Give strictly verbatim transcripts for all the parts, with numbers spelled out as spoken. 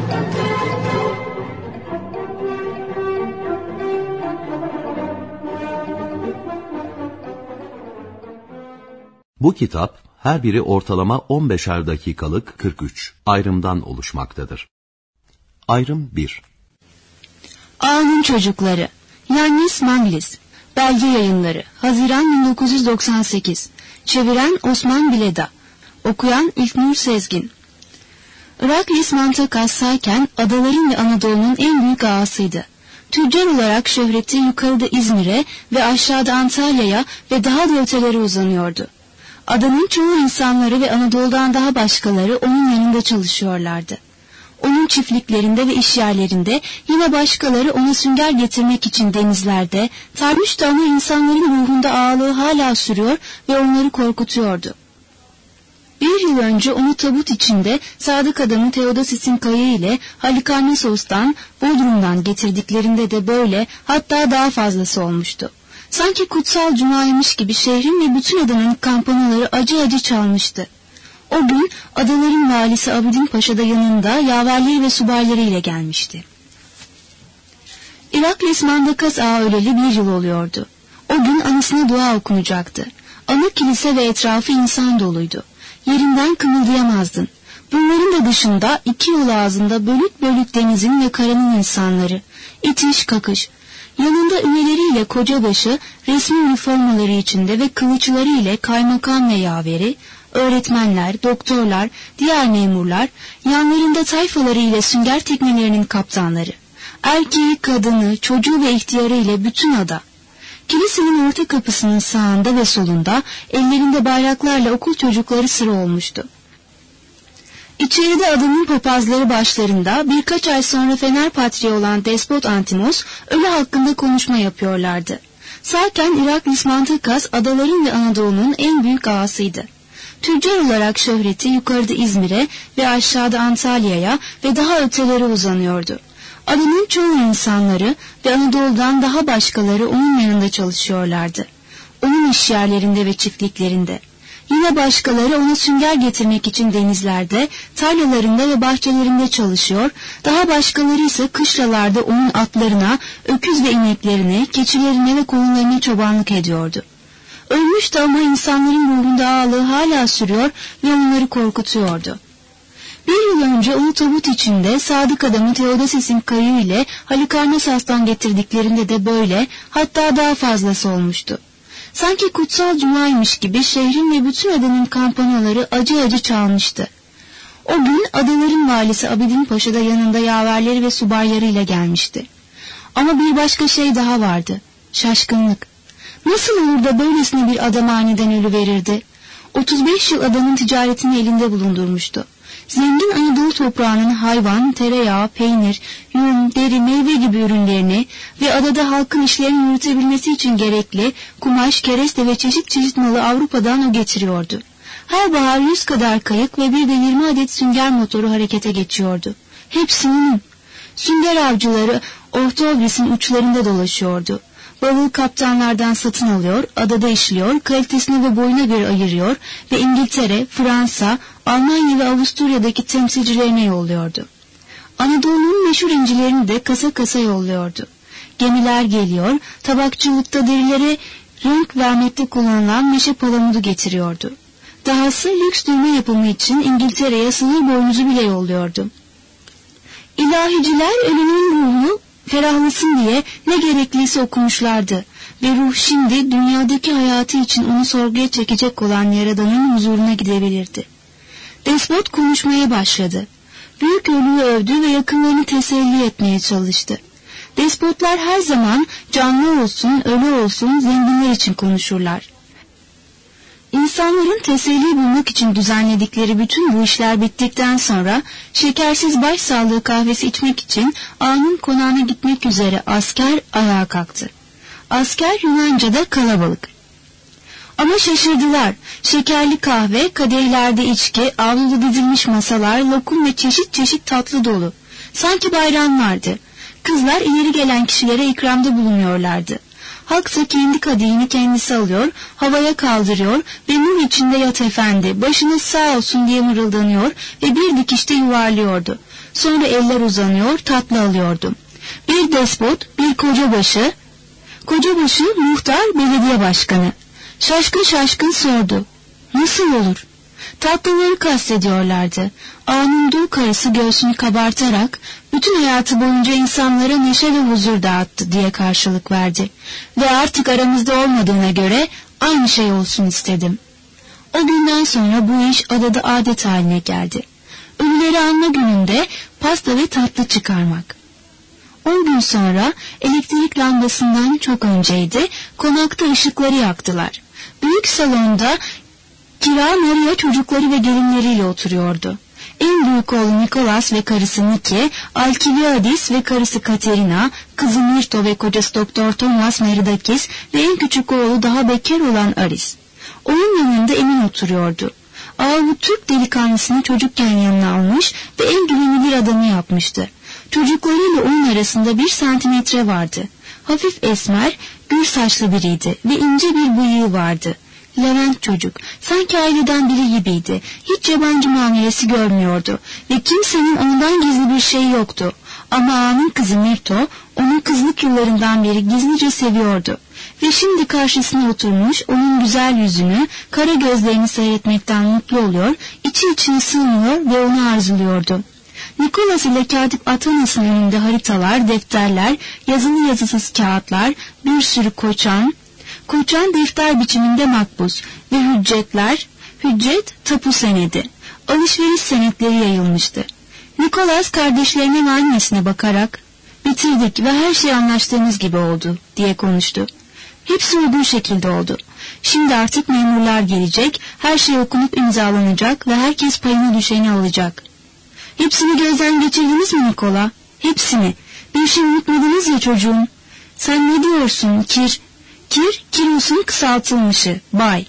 Bu kitap her biri ortalama on beşer dakikalık kırk üç ayrımdan oluşmaktadır. Ayrım bir. Ağanın Çocukları, Yannis Manglis, Belge Yayınları, Haziran bin dokuz yüz doksan sekiz, çeviren Osman Bileda, okuyan İlknur Sezgin. Iraklis Mantakas Sayken adaların ve Anadolu'nun en büyük ağasıydı. Tüccar olarak şöhreti yukarıda İzmir'e ve aşağıda Antalya'ya ve daha da ötelere uzanıyordu. Adanın çoğu insanları ve Anadolu'dan daha başkaları onun yanında çalışıyorlardı. Onun çiftliklerinde ve işyerlerinde yine başkaları ona sünger getirmek için denizlerde, tarmıştı ama insanların ruhunda ağalığı hala sürüyor ve onları korkutuyordu. Bir yıl önce onu tabut içinde sadık adamı Theodosis'in kayığı ile Halikarnassos'tan, Bodrum'dan getirdiklerinde de böyle, hatta daha fazlası olmuştu. Sanki kutsal cumaymış gibi şehrin ve bütün adanın kampanaları acı acı çalmıştı. O gün adaların valisi Abidin Paşa da yanında yaverleri ve subayları ile gelmişti. Iraklis Mantakas Ağa öleli bir yıl oluyordu. O gün anısına dua okunacaktı. Ana kilise ve etrafı insan doluydu. Yerinden kımıldayamazdın. Bunların da dışında iki yol ağzında bölük bölük denizin ve karanın insanları. İtiş kakış. Yanında üyeleriyle kocabaşı, resmi üniformaları içinde ve kılıçları ile kaymakam ve yaveri, öğretmenler, doktorlar, diğer memurlar, yanlarında tayfaları ile sünger teknelerinin kaptanları, erkeği, kadını, çocuğu ve ihtiyarı ile bütün ada. Kilisenin orta kapısının sağında ve solunda ellerinde bayraklarla okul çocukları sıra olmuştu. İçeride adanın papazları başlarında birkaç ay sonra Fener Patriği olan Despot Antimos ölü hakkında konuşma yapıyorlardı. Sağken Iraklis Mantakas adaların ve Anadolu'nun en büyük ağasıydı. Tüccar olarak şöhreti yukarıda İzmir'e ve aşağıda Antalya'ya ve daha ötelere uzanıyordu. Adanın çoğu insanları ve Anadolu'dan daha başkaları onun yanında çalışıyorlardı. Onun işyerlerinde ve çiftliklerinde. Yine başkaları ona sünger getirmek için denizlerde, tarlalarında ve bahçelerinde çalışıyor, daha başkaları ise kışlalarda onun atlarına, öküz ve ineklerine, keçilerine ve koyunlarına çobanlık ediyordu. Ölmüştü ama insanların ruhunda ağalığı hala sürüyor ve onları korkutuyordu. Bir yıl önce onu tabut içinde sadık adamı Theodosis'in kayığı ile Halikarnassos'tan getirdiklerinde de böyle, hatta daha fazlası olmuştu. Sanki kutsal cumaymış gibi şehrin ve bütün adanın kampanaları acı acı çalmıştı. O gün adaların valisi Abidin Paşa da yanında yaverleri ve subaylarıyla gelmişti. Ama bir başka şey daha vardı. Şaşkınlık. Nasıl olur da böylesine bir adam aniden ölüverirdi? otuz beş yıl adanın ticaretini elinde bulundurmuştu. Zengin Anadolu toprağının hayvan, tereyağı, peynir, yün, deri, meyve gibi ürünlerini ve adada halkın işlerini yürütebilmesi için gerekli kumaş, kereste ve çeşit çeşit malı Avrupa'dan o getiriyordu. Her bahar yüz kadar kayık ve bir de yirmi adet sünger motoru harekete geçiyordu. Hepsi onun. Sünger avcıları Orta-Obris'in uçlarında dolaşıyordu. Balığı kaptanlardan satın alıyor, adada işliyor, kalitesine ve boyuna göre ayırıyor ve İngiltere, Fransa, Almanya ve Avusturya'daki temsilcilerine yolluyordu. Anadolu'nun meşhur incilerini de kasa kasa yolluyordu. Gemiler geliyor, tabakçılıkta derilere renk vermekte kullanılan meşe palamudu getiriyordu. Dahası lüks düğme yapımı için İngiltere'ye sığır boynuzu bile yolluyordu. İlahiciler ölünün ruhunu ferahlasın diye ne gerekliyse okumuşlardı ve ruh şimdi dünyadaki hayatı için onu sorguya çekecek olan Yaradan'ın huzuruna gidebilirdi. Despot konuşmaya başladı. Büyük ölüyü övdü ve yakınlarını teselli etmeye çalıştı. Despotlar her zaman canlı olsun, ölü olsun zenginler için konuşurlar. İnsanların teselli bulmak için düzenledikleri bütün bu işler bittikten sonra şekersiz başsağlığı kahvesi içmek için ağanın konağına gitmek üzere asker ayağa kalktı. Asker Yunanca'da kalabalık. Ama şaşırdılar. Şekerli kahve, kadehlerde içki, avluda dizilmiş masalar, lokum ve çeşit çeşit tatlı dolu. Sanki bayram vardı. Kızlar ileri gelen kişilere ikramda bulunuyorlardı. Halksa kendi kadehini kendisi alıyor, havaya kaldırıyor ve nur içinde yat efendi, başınız sağ olsun diye mırıldanıyor ve bir dikişte yuvarlıyordu. Sonra eller uzanıyor, tatlı alıyordum. Bir despot, bir kocabaşı, kocabaşı muhtar, belediye başkanı. Şaşkın şaşkın sordu. Nasıl olur? Tatlıları kastediyorlardı. Ağanın dul karısı göğsünü kabartarak bütün hayatı boyunca insanlara neşe ve huzur dağıttı diye karşılık verdi. Ve artık aramızda olmadığına göre aynı şey olsun istedim. O günden sonra bu iş adada adet haline geldi. Ölüleri anma gününde pasta ve tatlı çıkarmak. On gün sonra elektrik lambasından çok önceydi, konakta ışıkları yaktılar. Büyük salonda Kira Maria çocukları ve gelinleriyle oturuyordu. En büyük oğlu Nikolas ve karısı Niki, Alkiviadis ve karısı Katerina, kızı Mirto ve kocası Doktor Thomas Meridakis ve en küçük oğlu daha bekar olan Aris. Onun yanında Emin oturuyordu. Ağa bu Türk delikanlısını çocukken yanına almış ve en güvenilir adamı yapmıştı. Çocuklarıyla onun arasında bir santimetre vardı. Hafif esmer, gür saçlı biriydi ve ince bir bıyığı vardı. Levent çocuk, sanki aileden biri gibiydi. Hiç yabancı muamelesi görmüyordu ve kimsenin ondan gizli bir şey yoktu. Ama ağanın kızı Mirto, onun kızlık yıllarından beri gizlice seviyordu. Ve şimdi karşısına oturmuş, onun güzel yüzünü, kara gözlerini seyretmekten mutlu oluyor, içi içine sığmıyor ve onu arzuluyordu. Nikolas ile Katip Athanas'ın önünde haritalar, defterler, yazılı yazısız kağıtlar, bir sürü koçan, koçan defter biçiminde makbuz ve hüccetler, hüccet tapu senedi, alışveriş senetleri yayılmıştı. Nikolas kardeşlerine ve annesine bakarak, bitirdik ve her şey anlaştığımız gibi oldu diye konuştu. Hepsi uygun şekilde oldu. Şimdi artık memurlar gelecek, her şey okunup imzalanacak ve herkes payına düşeni alacak. Hepsini gözden geçirdiniz mi Nikola? Hepsini. Bir şey unutmadınız ya çocuğum. Sen ne diyorsun Kir? Kir, Kiros'un kısaltılmışı. Bay.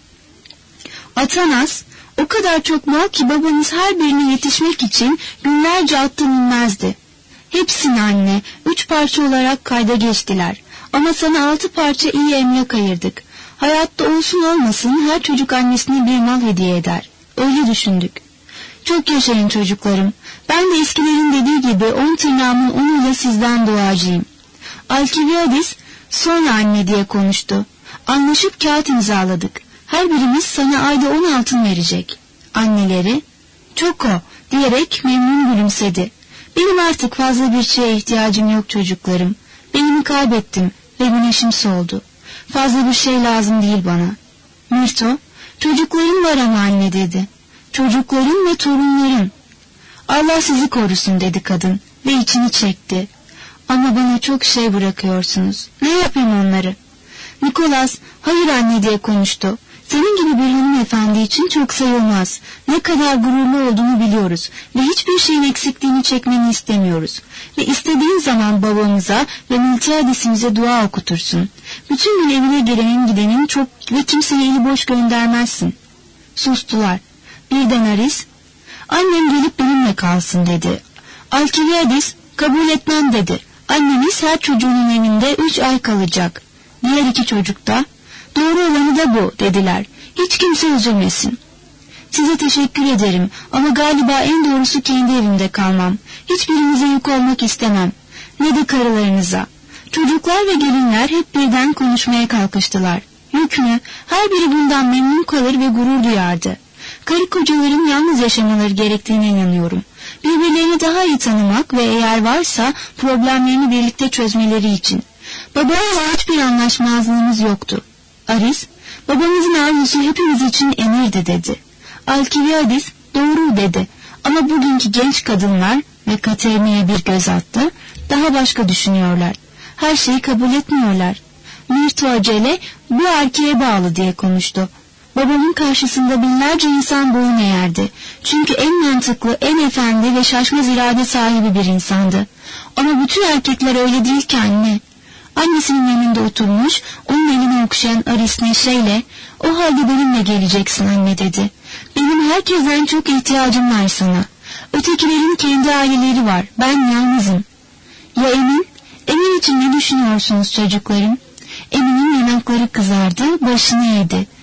Athanas, o kadar çok mal ki babanız her birine yetişmek için günlerce attan inmezdi. Hepsini anne, üç parça olarak kayda geçtiler. Ama sana altı parça iyi emlak ayırdık. Hayatta olsun olmasın her çocuk annesine bir mal hediye eder. Öyle düşündük. Çok yaşayın çocuklarım. Ben de eskilerin dediği gibi on tırnağımın onuyla sizden doğacağım. Alkiviadis sonra anne diye konuştu. Anlaşıp kağıt imzaladık. Her birimiz sana ayda on altın verecek. Anneleri, çok o diyerek memnun gülümsedi. Benim artık fazla bir şeye ihtiyacım yok çocuklarım. Benimi kaybettim ve güneşim soldu. Fazla bir şey lazım değil bana. Mirto, çocukların var ama anne dedi. Çocukların ve torunların. Allah sizi korusun dedi kadın ve içini çekti. Ama bana çok şey bırakıyorsunuz. Ne yapayım onları? Nikolas, hayır anne diye konuştu. Senin gibi bir hanımefendi için çok sayılmaz. Ne kadar gururlu olduğunu biliyoruz ve hiçbir şeyin eksikliğini çekmeni istemiyoruz. Ve istediğin zaman babamıza ve Miltiades'imize dua okutursun. Bütün gün evine gelenin gidenin çok ve kimseyi eli boş göndermezsin. Sustular. Birden Aris, annem gelip benimle kalsın dedi. Alkiviadis, kabul etmem dedi. Annemiz her çocuğunun evinde üç ay kalacak. Diğer iki çocuk da, doğru olanı da bu dediler. Hiç kimse üzülmesin. Size teşekkür ederim ama galiba en doğrusu kendi evimde kalmam. Hiçbirinize yük olmak istemem. Ne de karılarınıza. Çocuklar ve gelinler hep birden konuşmaya kalkıştılar. Yük mü? Her biri bundan memnun kalır ve gurur duyardı. Karı kocaların yalnız yaşamaları gerektiğine inanıyorum. Birbirlerini daha iyi tanımak ve eğer varsa problemlerini birlikte çözmeleri için. Babamla hiçbir anlaşmazlığımız yoktu. Aris, babamızın arzusu hepimiz için emirdi dedi. Alkiviadis, doğru dedi. Ama bugünkü genç kadınlar ve Katerina'ya bir göz attı, daha başka düşünüyorlar. Her şeyi kabul etmiyorlar. Mirto acele, bu erkeğe bağlı diye konuştu. Babamın karşısında binlerce insan boyun eğerdi. Çünkü en mantıklı, en efendi ve şaşmaz irade sahibi bir insandı. Ama bütün erkekler öyle değil ki anne. Annesinin yanında oturmuş, onun elini okşayan Aris neşeyle, o halde benimle geleceksin anne dedi. Benim herkesten çok ihtiyacım var sana. Ötekilerin kendi aileleri var, ben yalnızım. Ya Emin? Emin için ne düşünüyorsunuz çocuklarım? Emin'in yanakları kızardı, başını eğdi.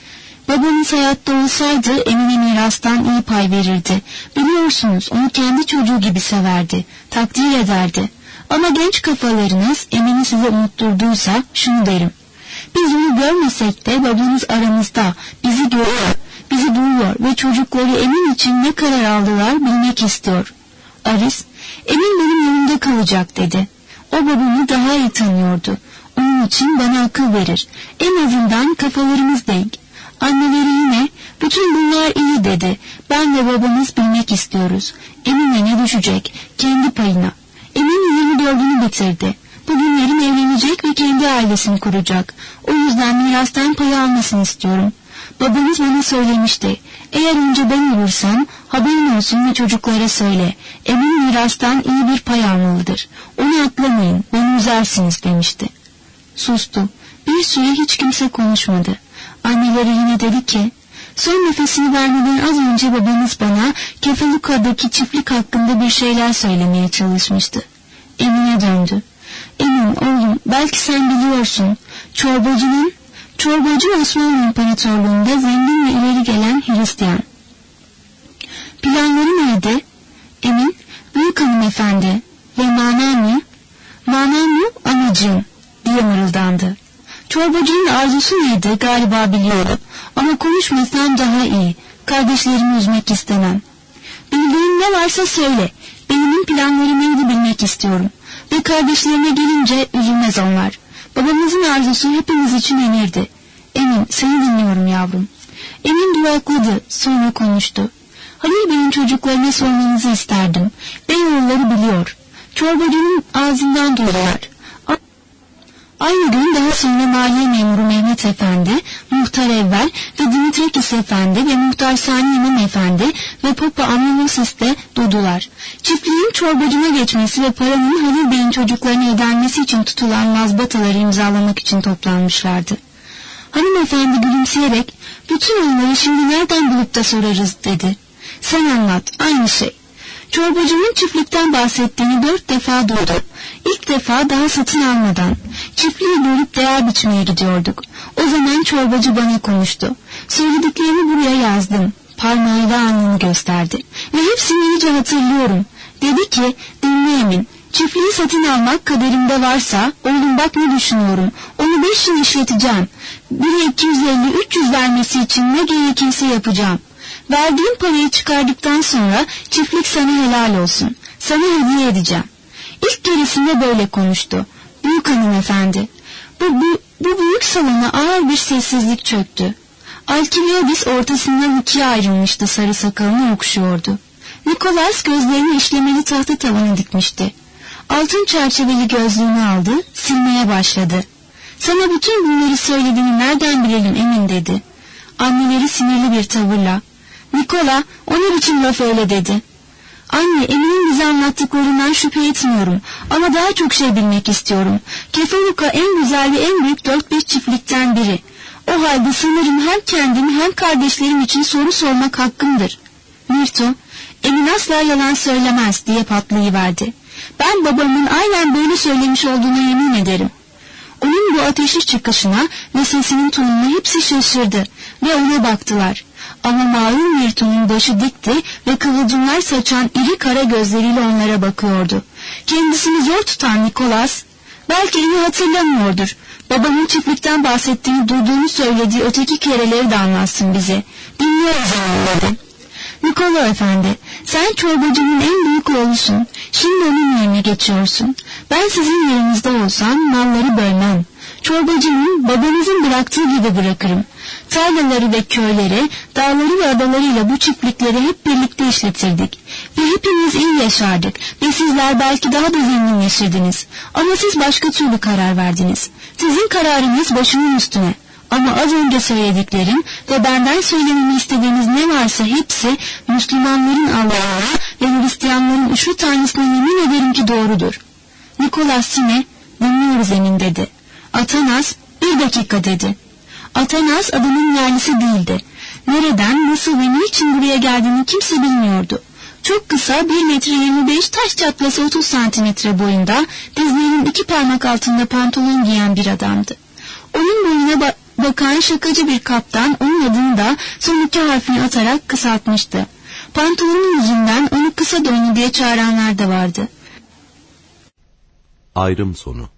Babanız hayatta olsaydı Emine mirastan iyi pay verirdi. Biliyorsunuz onu kendi çocuğu gibi severdi, takdir ederdi. Ama genç kafalarınız Emine size unutturduysa şunu derim. Biz onu görmesek de babanız aramızda, bizi görüyor, bizi duyuyor ve çocukları Emin için ne karar aldılar bilmek istiyor. Aris, Emin benim yanımda kalacak dedi. O babamı daha iyi tanıyordu. Onun için bana akıl verir. En azından kafalarımız denk. Anneleri yine, bütün bunlar iyi dedi. Ben ve babamız bilmek istiyoruz. Emin'e ne düşecek? Kendi payına. Emin yirmi dördünü bitirdi. Bugün yarın evlenecek ve kendi ailesini kuracak. O yüzden mirastan payı almasını istiyorum. Babanız bana söylemişti. Eğer önce ben olursam haberin olsun ve çocuklara söyle. Emin mirastan iyi bir pay almalıdır. Onu atlamayın, beni üzersiniz demişti. Sustu. Bir süre hiç kimse konuşmadı. Anneleri yine dedi ki, son nefesini vermeden az önce babanız bana Kefaluka'daki çiftlik hakkında bir şeyler söylemeye çalışmıştı. Emine döndü. Emin oğlum, belki sen biliyorsun. Çorbacının, çorbacı Osmanlı İmparatorluğu'nda zengin ve ileri gelen Hristiyan. Planları neydi? Emin, büyük hanımefendi ve manamı, manamı anacığım diye mırıldandı. Çorbacının arzusu neydi galiba biliyorum ama konuşmasam daha iyi. Kardeşlerimi üzmek istemem. Bildiğin ne varsa söyle. Benim planları neydi bilmek istiyorum. Ve kardeşlerine gelince üzülmez onlar. Babamızın arzusu hepimiz için emirdi. Emin, seni dinliyorum yavrum. Emin durakladı, sonra konuştu. Halil Bey'in çocuklarına sormanızı isterdim. Beyoğulları biliyor. Çorbacının ağzından duydular. Aynı gün daha sonra Maliye Memuru Mehmet Efendi, Muhtar Evvel ve Dimitrekis Efendi ve Muhtar Sani İmam Efendi ve Papa Amnilosis de duydular. Çiftliğin çorbacına geçmesi ve paranın Halil Bey'in çocuklarına ödenmesi için tutulan mazbataları imzalamak için toplanmışlardı. Hanımefendi gülümseyerek, bütün onları şimdi nereden bulup da sorarız dedi. Sen anlat, aynı şey. Çorbacının çiftlikten bahsettiğini dört defa duydum. İlk defa daha satın almadan. Çiftliği görüp değer biçmeye gidiyorduk. O zaman çorbacı bana konuştu. Söylediklerimi buraya yazdım. Parmağıyla alnını gösterdi. Ve hepsini iyice hatırlıyorum. Dedi ki, dinle Emin. Çiftliği satın almak kaderimde varsa, oğlum bak ne düşünüyorum. Onu beş yıl işleteceğim. Bire iki yüz elli üç yüz vermesi için ne gerekirse yapacağım. Verdiğim parayı çıkardıktan sonra çiftlik sana helal olsun. Sana hediye edeceğim. İlk keresinde böyle konuştu. Büyük hanımefendi. Bu, bu, bu büyük salona ağır bir sessizlik çöktü. Alkibiadis ortasından ikiye ayrılmıştı, sarı sakalını okşuyordu. Nikolas gözlerini işlemeli tahta tavana dikmişti. Altın çerçeveli gözlüğünü aldı, silmeye başladı. Sana bütün bunları söylediğini nereden bilelim Emin dedi. Anneleri sinirli bir tavırla. Nikola, o ne biçim laf öyle dedi. Anne, Emin'in bize anlattıklarından şüphe etmiyorum ama daha çok şey bilmek istiyorum. Kefaluka en güzel ve en büyük dört beş çiftlikten biri. O halde sanırım hem kendim hem kardeşlerim için soru sormak hakkımdır. Mirto, Emin asla yalan söylemez diye patlayıverdi. Ben babamın aynen böyle söylemiş olduğuna yemin ederim. Onun bu ateşli çıkışına ve sesinin tonuna hepsi şaşırdı ve ona baktılar. Ama mağrur Mirto'nun başı dikti ve kıvılcımlar saçan iri kara gözleriyle onlara bakıyordu. Kendisini zor tutan Nikolas, belki iyi hatırlamıyordur. Babamın çiftlikten bahsettiğini duyduğunu söylediği öteki kereleri de anlatsın bize. Dinliyoruz anladı. Nikola efendi, sen çorbacının en büyük oğlusun. Şimdi onun yerine geçiyorsun. Ben sizin yerinizde olsam malları bölmem. Çorbacının babanızın bıraktığı gibi bırakırım. Tarlaları ve köyleri, dağları ve adalarıyla bu çiftlikleri hep birlikte işletirdik. Ve hepimiz iyi yaşardık ve sizler belki daha da zenginleşirdiniz. Ama siz başka türlü karar verdiniz. Sizin kararınız başımın üstüne. Ama az önce söylediklerim ve benden söylememi istediğiniz ne varsa hepsi Müslümanların Allah'ına ve Hristiyanların üçlü Tanrısına yemin ederim ki doğrudur. Nikolas yine dinliyoruz Emin dedi. Atanas bir dakika dedi. Atanas adamın yerlisi değildi. Nereden, nasıl ve niçin buraya geldiğini kimse bilmiyordu. Çok kısa bir metre yirmi beş, taş çatlası otuz santimetre boyunda, dizlerinin iki parmak altında pantolon giyen bir adamdı. Onun boyuna ba- bakan şakacı bir kaptan onun adını da son iki harfini atarak kısaltmıştı. Pantolonun yüzünden onu kısa boylu diye çağıranlar da vardı. Ayrım sonu.